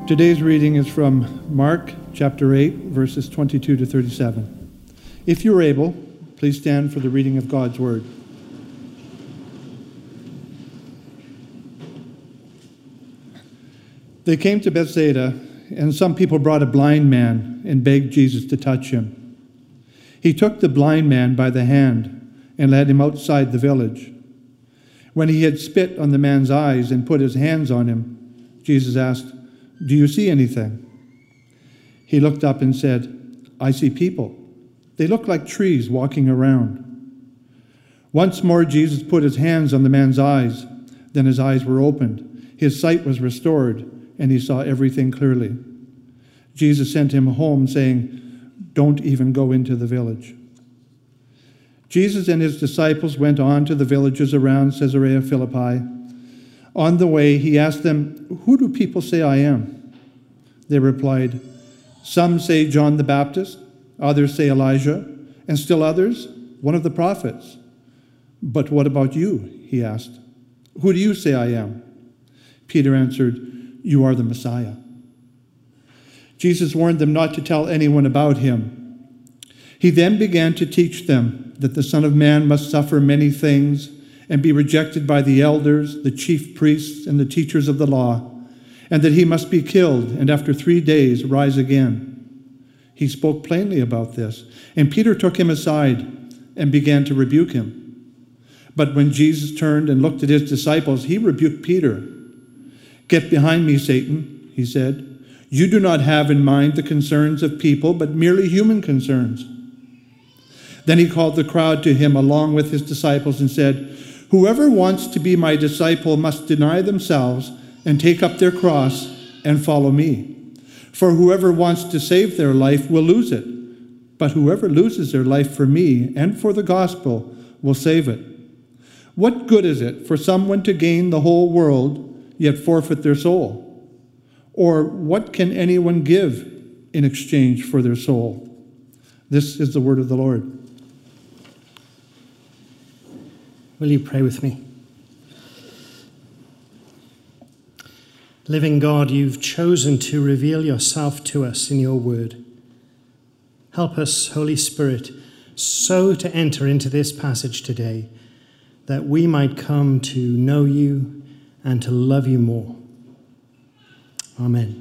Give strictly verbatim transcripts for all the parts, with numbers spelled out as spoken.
Today's reading is from Mark chapter eight, verses twenty-two to thirty-seven. If you're able, please stand for the reading of God's word. They came to Bethsaida, and some people brought a blind man and begged Jesus to touch him. He took the blind man by the hand and led him outside the village. When he had spit on the man's eyes and put his hands on him, Jesus asked, "Do you see anything?" He looked up and said, "I see people. They look like trees walking around." Once more Jesus put his hands on the man's eyes. Then his eyes were opened. His sight was restored, and he saw everything clearly. Jesus sent him home, saying, "Don't even go into the village." Jesus and his disciples went on to the villages around Caesarea Philippi. On the way, he asked them, "Who do people say I am?" They replied, "Some say John the Baptist, others say Elijah, and still others, one of the prophets." "But what about you?" he asked. "Who do you say I am?" Peter answered, "You are the Messiah." Jesus warned them not to tell anyone about him. He then began to teach them that the Son of Man must suffer many things and be rejected by the elders, the chief priests, and the teachers of the law, and that he must be killed and after three days rise again. He spoke plainly about this, and Peter took him aside and began to rebuke him. But when Jesus turned and looked at his disciples, he rebuked Peter. "Get behind me, Satan," he said. "You do not have in mind the concerns of people, but merely human concerns." Then he called the crowd to him along with his disciples and said, "Whoever wants to be my disciple must deny themselves and take up their cross and follow me. For whoever wants to save their life will lose it, but whoever loses their life for me and for the gospel will save it. What good is it for someone to gain the whole world, yet forfeit their soul? Or what can anyone give in exchange for their soul?" This is the word of the Lord. Will you pray with me? Living God, you've chosen to reveal yourself to us in your word. Help us, Holy Spirit, so to enter into this passage today that we might come to know you and to love you more. Amen.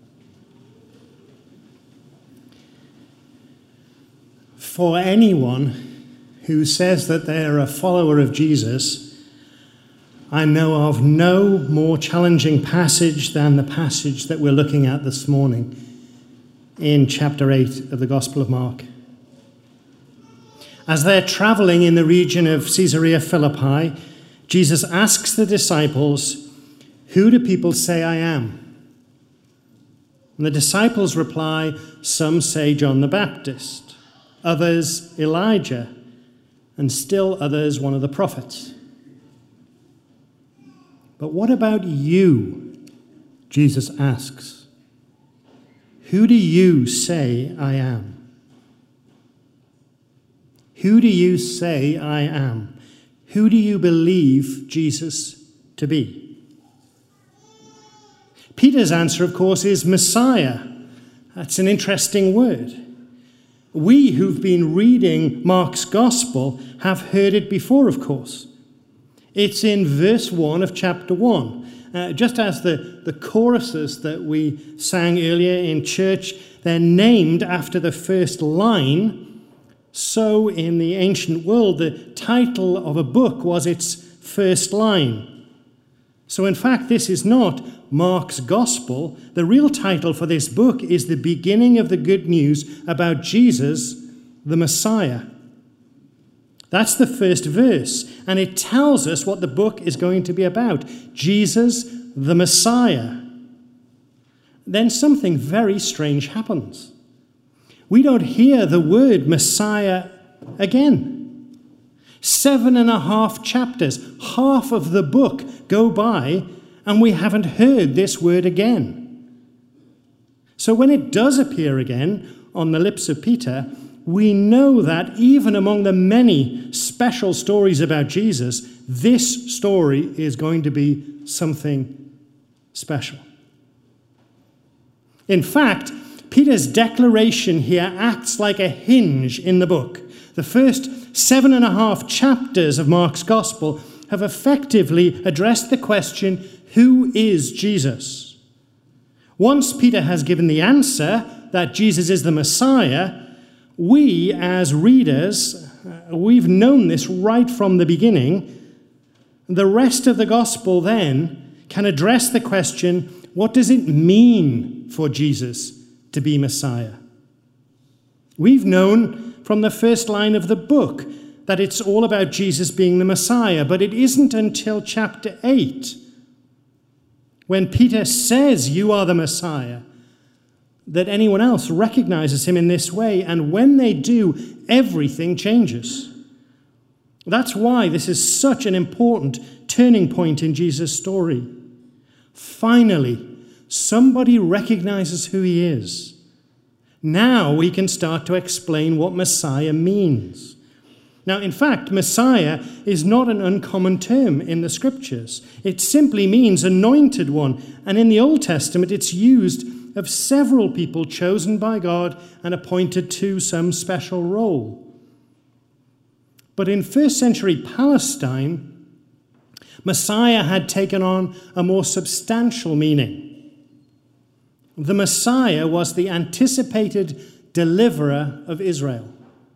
For anyone who says that they're a follower of Jesus, I know of no more challenging passage than the passage that we're looking at this morning in chapter eight of the Gospel of Mark. As they're traveling in the region of Caesarea Philippi, Jesus asks the disciples, "Who do people say I am?" And the disciples reply, "Some say John the Baptist, others Elijah, and still others one of the prophets." "But what about you?" Jesus asks. "Who do you say I am?" Who do you say I am? Who do you believe Jesus to be? Peter's answer, of course, is Messiah. That's an interesting word. We who've been reading Mark's Gospel have heard it before, of course. It's in verse one of chapter one. Uh, just as the, the choruses that we sang earlier in church, they're named after the first line, so in the ancient world, the title of a book was its first line. So in fact, this is not Mark's Gospel. The real title for this book is the beginning of the good news about Jesus, the Messiah. That's the first verse, and it tells us what the book is going to be about. Jesus, the Messiah. Then something very strange happens. We don't hear the word Messiah again. Seven and a half chapters, half of the book go by, and we haven't heard this word again. So when it does appear again on the lips of Peter, we know that even among the many special stories about Jesus, this story is going to be something special. In fact, Peter's declaration here acts like a hinge in the book. The first seven and a half chapters of Mark's Gospel have effectively addressed the question, who is Jesus? Once Peter has given the answer that Jesus is the Messiah, we as readers, we've known this right from the beginning. The rest of the Gospel then can address the question, what does it mean for Jesus to be Messiah? We've known from the first line of the book that it's all about Jesus being the Messiah, but it isn't until chapter eight, when Peter says, you are the Messiah, that anyone else recognizes him in this way, and when they do, everything changes. That's why this is such an important turning point in Jesus' story. Finally, somebody recognizes who he is. Now we can start to explain what Messiah means. Now, in fact, Messiah is not an uncommon term in the Scriptures. It simply means anointed one, and in the Old Testament it's used of several people chosen by God and appointed to some special role. But in first century Palestine, Messiah had taken on a more substantial meaning. The Messiah was the anticipated deliverer of Israel.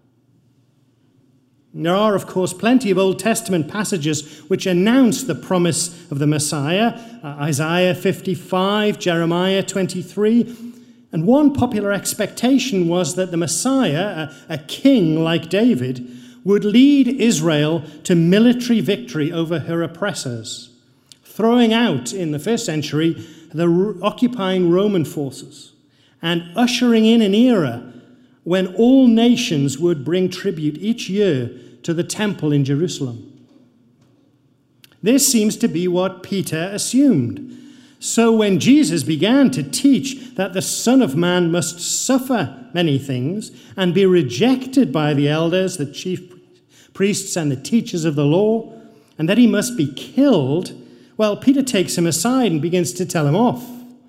There are, of course, plenty of Old Testament passages which announce the promise of the Messiah, uh, Isaiah fifty-five, Jeremiah twenty-three, and one popular expectation was that the Messiah, a, a king like David, would lead Israel to military victory over her oppressors, throwing out, in the first century, the r- occupying Roman forces, and ushering in an era when all nations would bring tribute each year to the temple in Jerusalem. This seems to be what Peter assumed. So when Jesus began to teach that the Son of Man must suffer many things and be rejected by the elders, the chief priests, and the teachers of the law, and that he must be killed, well, Peter takes him aside and begins to tell him off.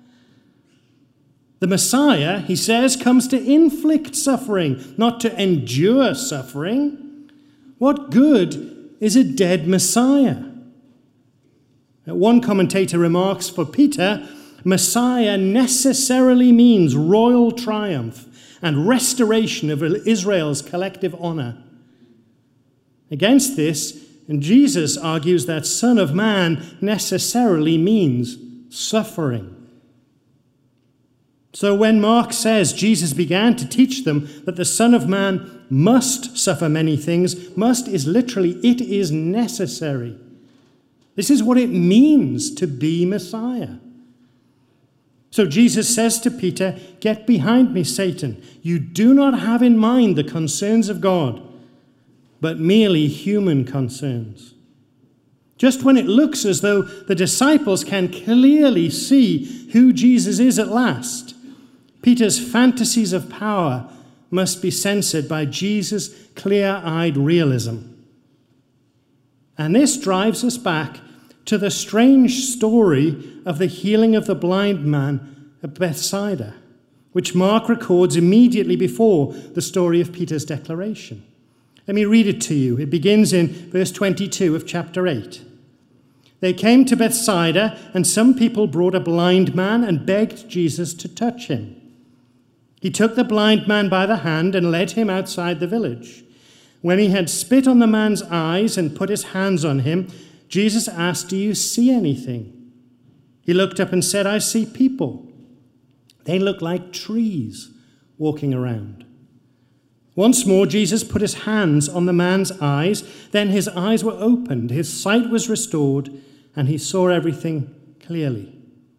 The Messiah, he says, comes to inflict suffering, not to endure suffering. What good is a dead Messiah? One commentator remarks, for Peter, Messiah necessarily means royal triumph and restoration of Israel's collective honor. Against this, and Jesus argues that Son of Man necessarily means suffering. So when Mark says Jesus began to teach them that the Son of Man must suffer many things, must is literally, it is necessary. This is what it means to be Messiah. So Jesus says to Peter, get behind me, Satan. You do not have in mind the concerns of God, but merely human concerns. Just when it looks as though the disciples can clearly see who Jesus is at last, Peter's fantasies of power must be censored by Jesus' clear-eyed realism. And this drives us back to the strange story of the healing of the blind man at Bethsaida, which Mark records immediately before the story of Peter's declaration. Let me read it to you. It begins in verse twenty-two of chapter eight. They came to Bethsaida, and some people brought a blind man and begged Jesus to touch him. He took the blind man by the hand and led him outside the village. When he had spit on the man's eyes and put his hands on him, Jesus asked, do you see anything? He looked up and said, I see people. They look like trees walking around. Once more, Jesus put his hands on the man's eyes. Then his eyes were opened, his sight was restored, and he saw everything clearly.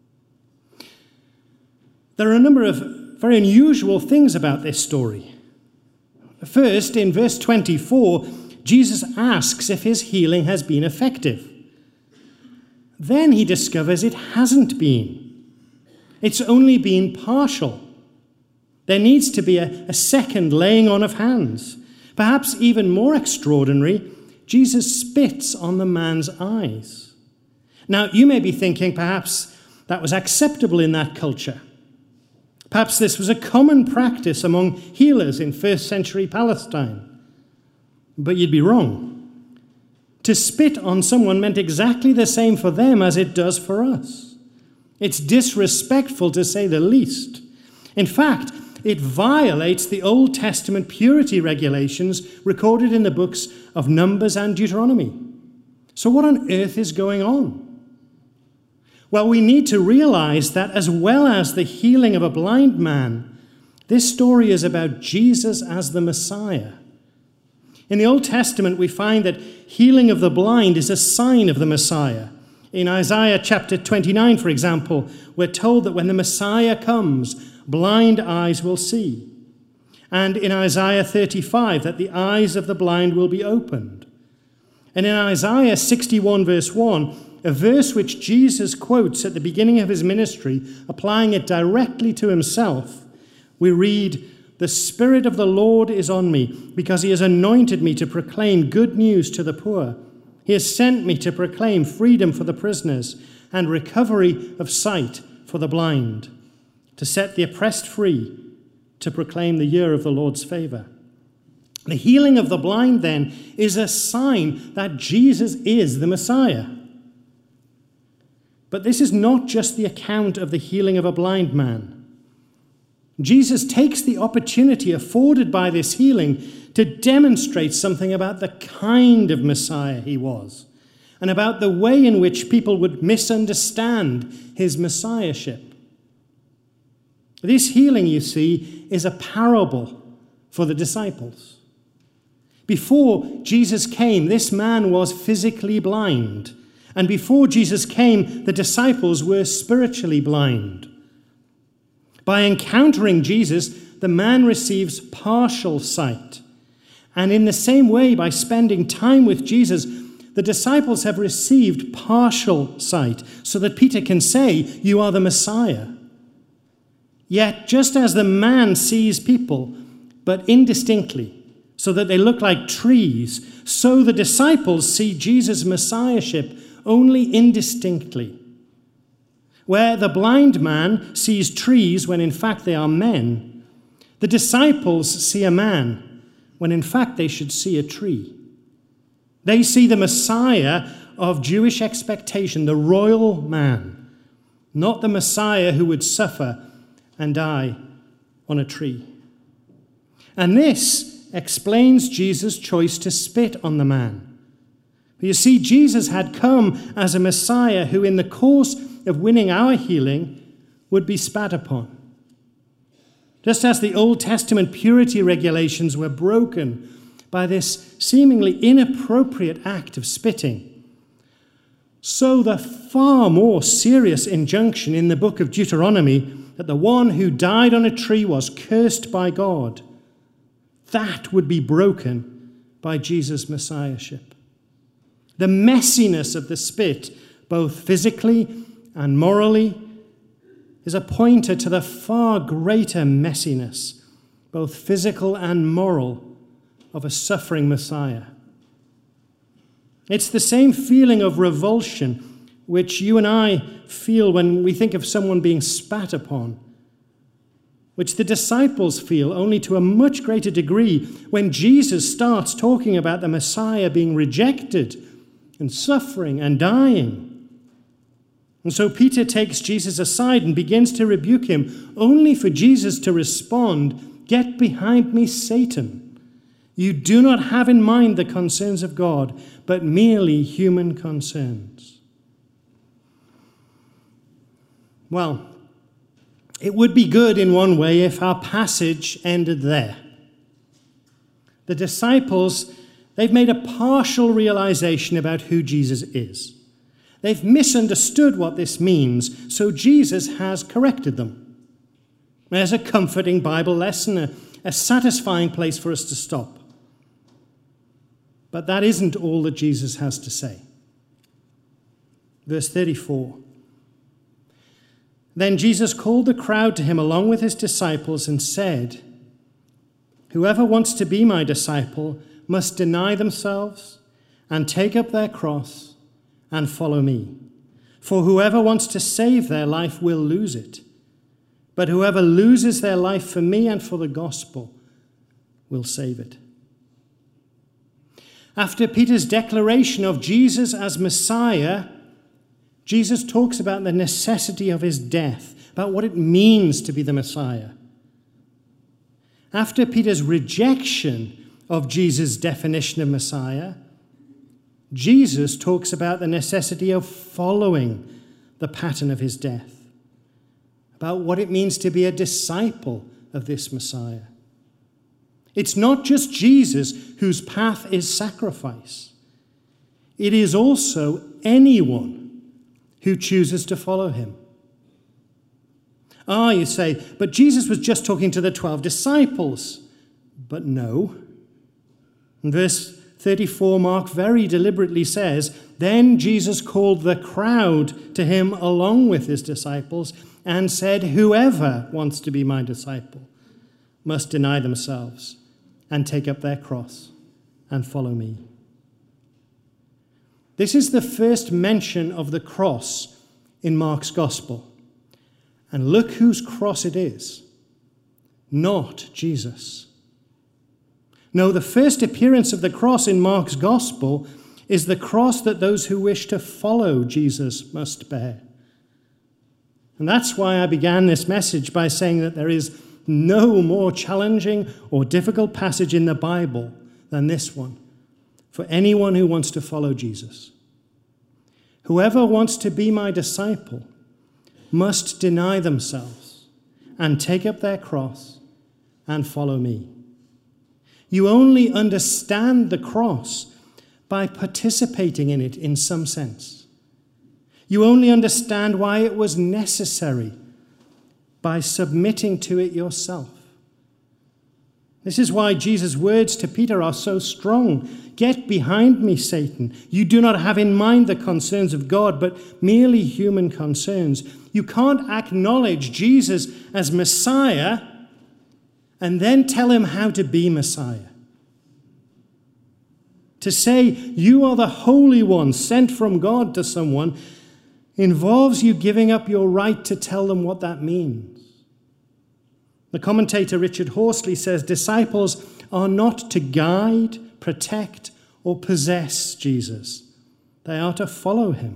There are a number of very unusual things about this story. First, in verse twenty-four, Jesus asks if his healing has been effective. Then he discovers it hasn't been. It's only been partial. There needs to be a, a second laying on of hands. Perhaps even more extraordinary, Jesus spits on the man's eyes. Now, you may be thinking perhaps that was acceptable in that culture. Perhaps this was a common practice among healers in first century Palestine. But you'd be wrong. To spit on someone meant exactly the same for them as it does for us. It's disrespectful to say the least. In fact, it violates the Old Testament purity regulations recorded in the books of Numbers and Deuteronomy. So what on earth is going on? Well, we need to realize that as well as the healing of a blind man, this story is about Jesus as the Messiah. In the Old Testament, we find that healing of the blind is a sign of the Messiah. In Isaiah chapter twenty-nine, for example, we're told that when the Messiah comes, blind eyes will see. And in Isaiah thirty-five, that the eyes of the blind will be opened. And in Isaiah sixty-one, verse one, a verse which Jesus quotes at the beginning of his ministry, applying it directly to himself, we read, "The Spirit of the Lord is on me, because he has anointed me to proclaim good news to the poor. He has sent me to proclaim freedom for the prisoners and recovery of sight for the blind, to set the oppressed free, to proclaim the year of the Lord's favor." The healing of the blind, then, is a sign that Jesus is the Messiah. But this is not just the account of the healing of a blind man. Jesus takes the opportunity afforded by this healing to demonstrate something about the kind of Messiah he was, and about the way in which people would misunderstand his messiahship. This healing, you see, is a parable for the disciples. Before Jesus came, this man was physically blind. And before Jesus came, the disciples were spiritually blind. By encountering Jesus, the man receives partial sight. And in the same way, by spending time with Jesus, the disciples have received partial sight, so that Peter can say, "You are the Messiah." Yet, just as the man sees people, but indistinctly, so that they look like trees, so the disciples see Jesus' messiahship only indistinctly. Where the blind man sees trees when in fact they are men, the disciples see a man when in fact they should see a tree. They see the Messiah of Jewish expectation, the royal man, not the Messiah who would suffer and die on a tree. And this explains Jesus' choice to spit on the man. You see, Jesus had come as a Messiah who, in the course of winning our healing, would be spat upon. Just as the Old Testament purity regulations were broken by this seemingly inappropriate act of spitting, so the far more serious injunction in the book of Deuteronomy that the one who died on a tree was cursed by God, that would be broken by Jesus' messiahship. The messiness of the spit, both physically and morally, is a pointer to the far greater messiness, both physical and moral, of a suffering Messiah. It's the same feeling of revulsion which you and I feel when we think of someone being spat upon, which the disciples feel only to a much greater degree when Jesus starts talking about the Messiah being rejected and suffering and dying. And so Peter takes Jesus aside and begins to rebuke him, only for Jesus to respond, "Get behind me, Satan. You do not have in mind the concerns of God, but merely human concerns." Well, it would be good in one way if our passage ended there. The disciples, they've made a partial realization about who Jesus is. They've misunderstood what this means, so Jesus has corrected them. There's a comforting Bible lesson, a, a satisfying place for us to stop. But that isn't all that Jesus has to say. Verse thirty-four. Then Jesus called the crowd to him along with his disciples and said, "Whoever wants to be my disciple must deny themselves and take up their cross and follow me. For whoever wants to save their life will lose it. but whoever loses their life for me and for the gospel will save it. After Peter's declaration of Jesus as Messiah, Jesus talks about the necessity of his death, about what it means to be the Messiah. After Peter's rejection of Jesus' definition of Messiah, Jesus talks about the necessity of following the pattern of his death, about what it means to be a disciple of this Messiah. It's not just Jesus whose path is sacrifice. It is also anyone who chooses to follow him. Ah, you say, but Jesus was just talking to the twelve disciples. But no. In verse thirty-four, Mark very deliberately says, "Then Jesus called the crowd to him along with his disciples and said, 'Whoever wants to be my disciple must deny themselves and take up their cross and follow me.'" This is the first mention of the cross in Mark's gospel. And look whose cross it is. Not Jesus. No, the first appearance of the cross in Mark's gospel is the cross that those who wish to follow Jesus must bear. And that's why I began this message by saying that there is no more challenging or difficult passage in the Bible than this one for anyone who wants to follow Jesus. Whoever wants to be my disciple must deny themselves and take up their cross and follow me. You only understand the cross by participating in it in some sense. You only understand why it was necessary by submitting to it yourself. This is why Jesus' words to Peter are so strong. "Get behind me, Satan. You do not have in mind the concerns of God, but merely human concerns." You can't acknowledge Jesus as Messiah and then tell him how to be Messiah. To say you are the Holy One sent from God to someone involves you giving up your right to tell them what that means. The commentator Richard Horsley says disciples are not to guide, protect, or possess Jesus. They are to follow him.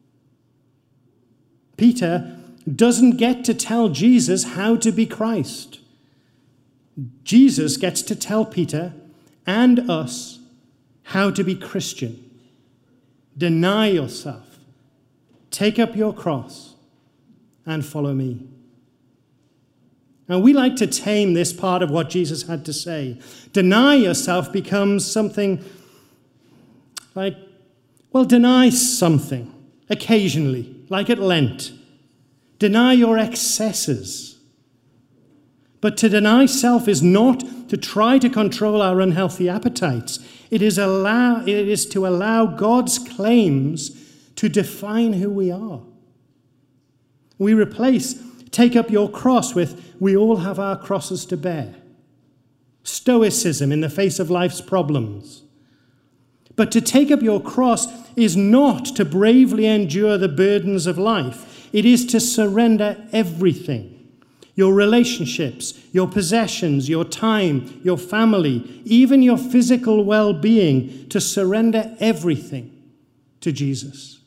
Peter doesn't get to tell Jesus how to be Christ. Jesus gets to tell Peter and us how to be Christian. Deny yourself, take up your cross, and follow me. Now, we like to tame this part of what Jesus had to say. Deny yourself becomes something like, well, deny something occasionally, like at Lent. Deny your excesses. But to deny self is not to try to control our unhealthy appetites. It is, allow, it is to allow God's claims to define who we are. We replace take up your cross with we all have our crosses to bear. Stoicism in the face of life's problems. But to take up your cross is not to bravely endure the burdens of life. It is to surrender everything. Your relationships, your possessions, your time, your family, even your physical well-being, to surrender everything to Jesus.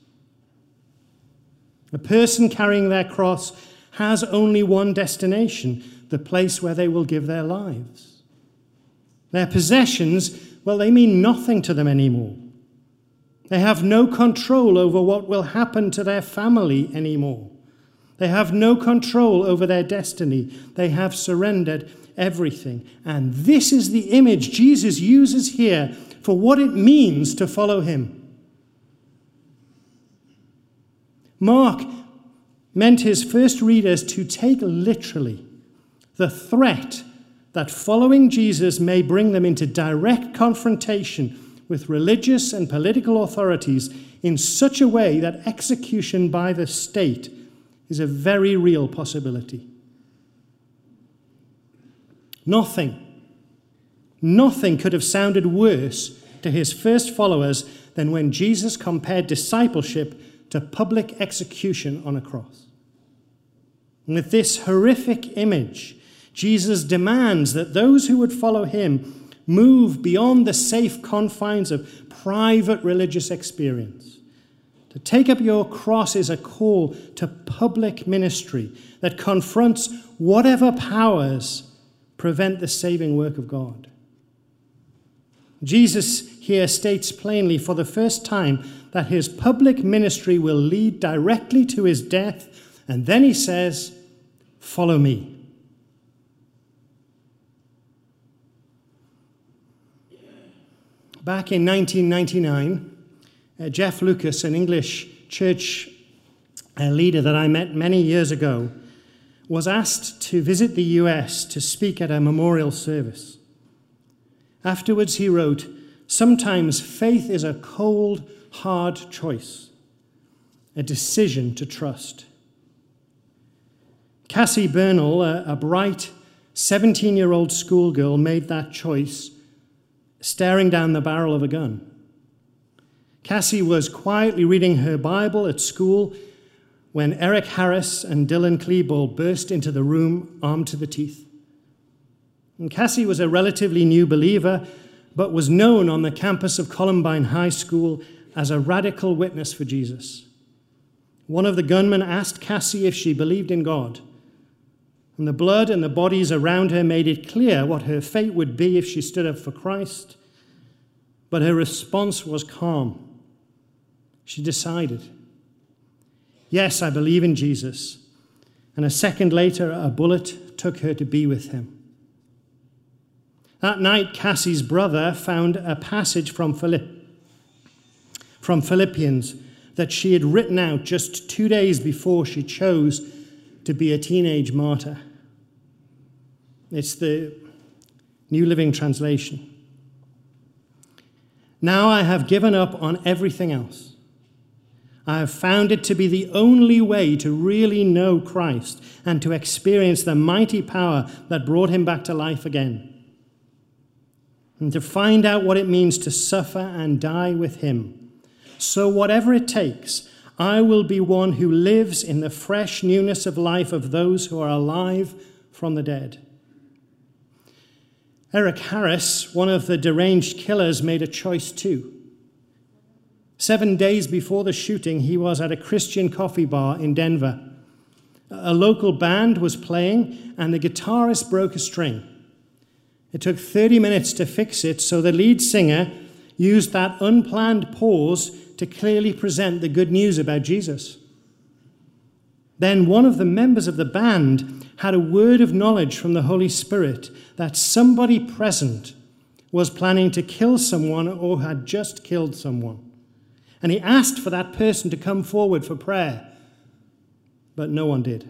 A person carrying their cross has only one destination, the place where they will give their lives. Their possessions, well, they mean nothing to them anymore. They have no control over what will happen to their family anymore. They have no control over their destiny. They have surrendered everything. And this is the image Jesus uses here for what it means to follow him. Mark meant his first readers to take literally the threat that following Jesus may bring them into direct confrontation with religious and political authorities in such a way that execution by the state is a very real possibility. Nothing, nothing could have sounded worse to his first followers than when Jesus compared discipleship to public execution on a cross. And with this horrific image, Jesus demands that those who would follow him move beyond the safe confines of private religious experience. To take up your cross is a call to public ministry that confronts whatever powers prevent the saving work of God. Jesus here states plainly for the first time that his public ministry will lead directly to his death, and then he says, "Follow me." Back in nineteen ninety-nine, uh, Jeff Lucas, an English church uh, leader that I met many years ago, was asked to visit the U S to speak at a memorial service. Afterwards, he wrote, "Sometimes faith is a cold, hard choice, a decision to trust." Cassie Bernal, a, a bright seventeen-year-old schoolgirl, made that choice staring down the barrel of a gun. Cassie was quietly reading her Bible at school when Eric Harris and Dylan Klebold burst into the room armed to the teeth. And Cassie was a relatively new believer, but was known on the campus of Columbine High School as a radical witness for Jesus. One of the gunmen asked Cassie if she believed in God, and the blood and the bodies around her made it clear what her fate would be if she stood up for Christ. But her response was calm. She decided, "Yes, I believe in Jesus." And a second later, a bullet took her to be with him. That night, Cassie's brother found a passage from Philipp, from Philippians that she had written out just two days before she chose to be a teenage martyr. It's the New Living Translation. "Now I have given up on everything else. I have found it to be the only way to really know Christ and to experience the mighty power that brought him back to life again, and to find out what it means to suffer and die with him. So whatever it takes, I will be one who lives in the fresh newness of life of those who are alive from the dead." Eric Harris, one of the deranged killers, made a choice too. Seven days before the shooting, he was at a Christian coffee bar in Denver. A local band was playing, and the guitarist broke a string. It took thirty minutes to fix it, so the lead singer used that unplanned pause to clearly present the good news about Jesus. Then one of the members of the band had a word of knowledge from the Holy Spirit that somebody present was planning to kill someone or had just killed someone. And he asked for that person to come forward for prayer, but no one did.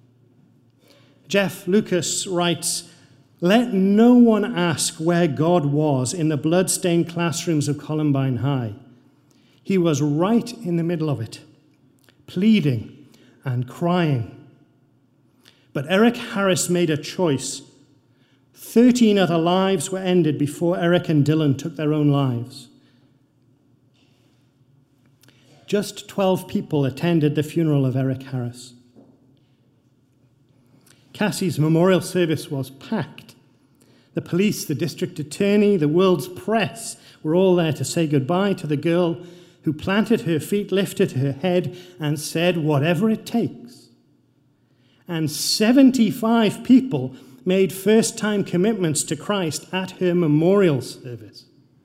Jeff Lucas writes, "Let no one ask where God was in the blood-stained classrooms of Columbine High. He was right in the middle of it, pleading and crying." But Eric Harris made a choice. Thirteen other lives were ended before Eric and Dylan took their own lives. Just twelve people attended the funeral of Eric Harris. Cassie's memorial service was packed. The police, the district attorney, the world's press were all there to say goodbye to the girl who planted her feet, lifted her head, and said, "Whatever it takes." And seventy-five people made first-time commitments to Christ at her memorial service.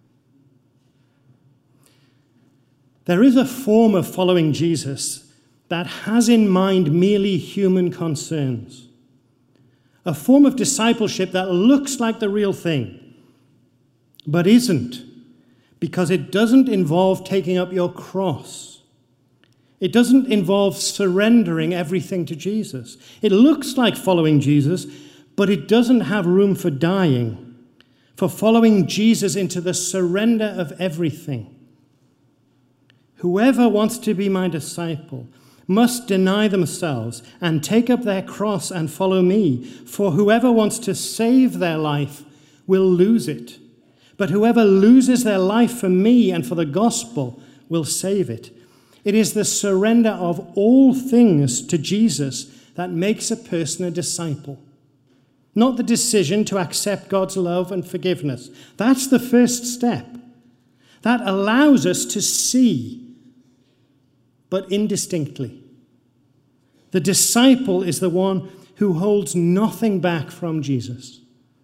There is a form of following Jesus that has in mind merely human concerns. A form of discipleship that looks like the real thing, but isn't, because it doesn't involve taking up your cross. It doesn't involve surrendering everything to Jesus. It looks like following Jesus, but it doesn't have room for dying, for following Jesus into the surrender of everything. Whoever wants to be my disciple must deny themselves and take up their cross and follow me. For whoever wants to save their life will lose it. But whoever loses their life for me and for the gospel will save it. It is the surrender of all things to Jesus that makes a person a disciple. Not the decision to accept God's love and forgiveness. That's the first step. That allows us to see, but indistinctly. The disciple is the one who holds nothing back from Jesus.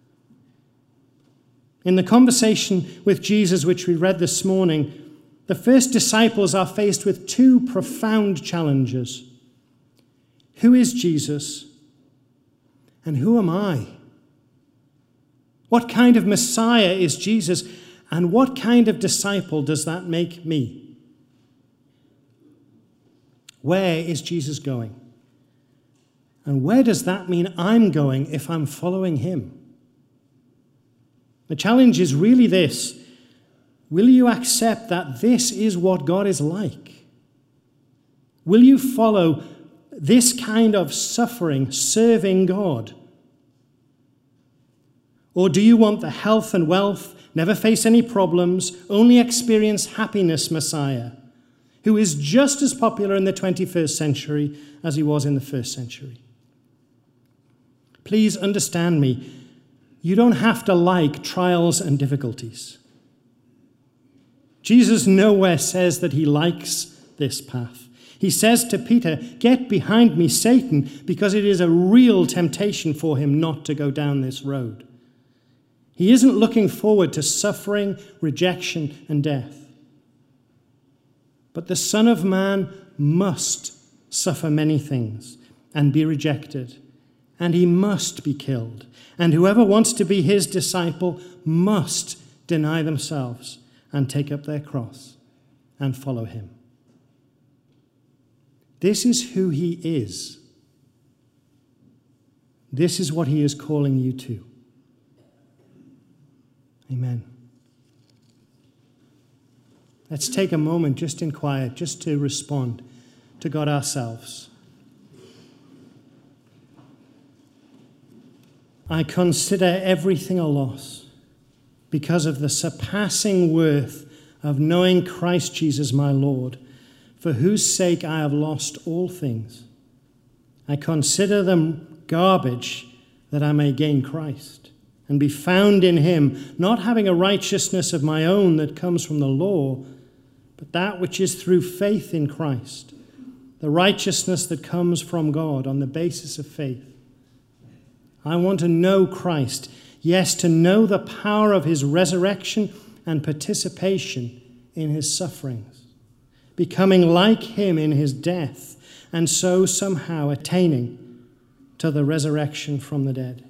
In the conversation with Jesus, which we read this morning, the first disciples are faced with two profound challenges. Who is Jesus? And who am I? What kind of Messiah is Jesus? And what kind of disciple does that make me? Where is Jesus going? And where does that mean I'm going if I'm following him? The challenge is really this. Will you accept that this is what God is like? Will you follow this kind of suffering, serving God? Or do you want the health and wealth, never face any problems, only experience happiness Messiah, who is just as popular in the twenty-first century as he was in the first century? Please understand me. You don't have to like trials and difficulties. Jesus nowhere says that he likes this path. He says to Peter, "Get behind me, Satan," because it is a real temptation for him not to go down this road. He isn't looking forward to suffering, rejection, and death. But the Son of Man must suffer many things and be rejected, and he must be killed. And whoever wants to be his disciple must deny themselves and take up their cross and follow him. This is who he is. This is what he is calling you to. Amen. Let's take a moment just in quiet, just to respond to God ourselves. I consider everything a loss because of the surpassing worth of knowing Christ Jesus my Lord, for whose sake I have lost all things. I consider them garbage that I may gain Christ and be found in him, not having a righteousness of my own that comes from the law, but that which is through faith in Christ, the righteousness that comes from God on the basis of faith. I want to know Christ, yes, to know the power of his resurrection and participation in his sufferings, becoming like him in his death, and so somehow attaining to the resurrection from the dead.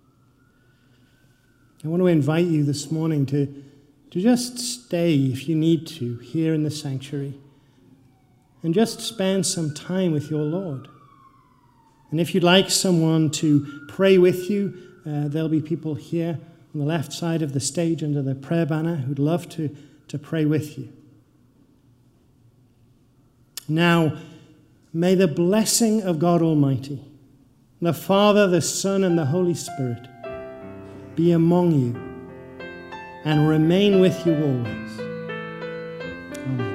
I want to invite you this morning to, to just stay, if you need to, here in the sanctuary, and just spend some time with your Lord. And if you'd like someone to pray with you, uh, there'll be people here on the left side of the stage under the prayer banner who'd love to, to pray with you. Now, may the blessing of God Almighty, the Father, the Son, and the Holy Spirit be among you and remain with you always. Amen.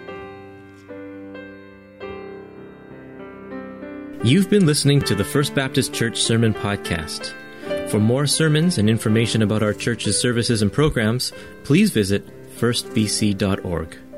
You've been listening to the First Baptist Church Sermon Podcast. For more sermons and information about our church's services and programs, please visit first b c dot org.